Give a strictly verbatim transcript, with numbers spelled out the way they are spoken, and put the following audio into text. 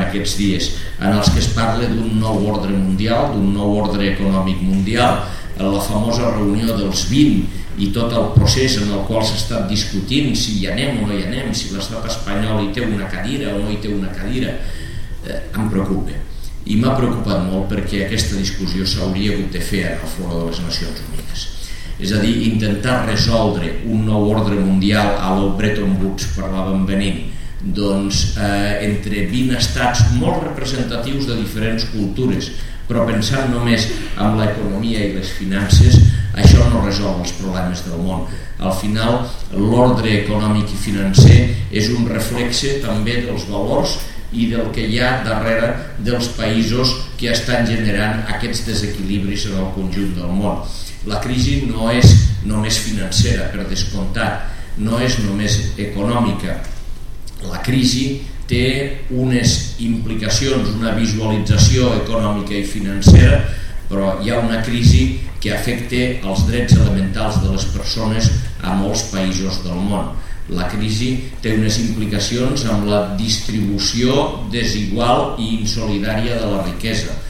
aquests dies, en els que es parla d'un nou ordre mundial, d'un nou ordre econòmic mundial, la famosa reunió dels vint i tot el procés en el qual s'ha estat discutint si hi anem o no hi anem, si l'estat espanyol hi té una cadira o no hi té una cadira, eh, em preocupa. I m'ha preocupat molt perquè aquesta discussió s'hauria hagut de fer en el Foro de les Nacions Unides. És a dir, intentar resoldre un nou ordre mundial a lo Bretton Woods, parlàvem venint, doncs, eh, entre vint estats molt representatius de diferents cultures, però pensant només en l'economia i les finances, això no resol els problemes del món. Al final, l'ordre econòmic i financer és un reflexe també dels valors i del que hi ha darrere dels països que estan generant aquests desequilibris en el conjunt del món. La crisi no és només financera, per descomptat, no és només econòmica. La crisi té unes implicacions, una visualització econòmica i financera, però hi ha una crisi que afecta els drets elementals de les persones a molts països del món. La crisi té unes implicacions amb la distribució desigual i insolidària de la riquesa.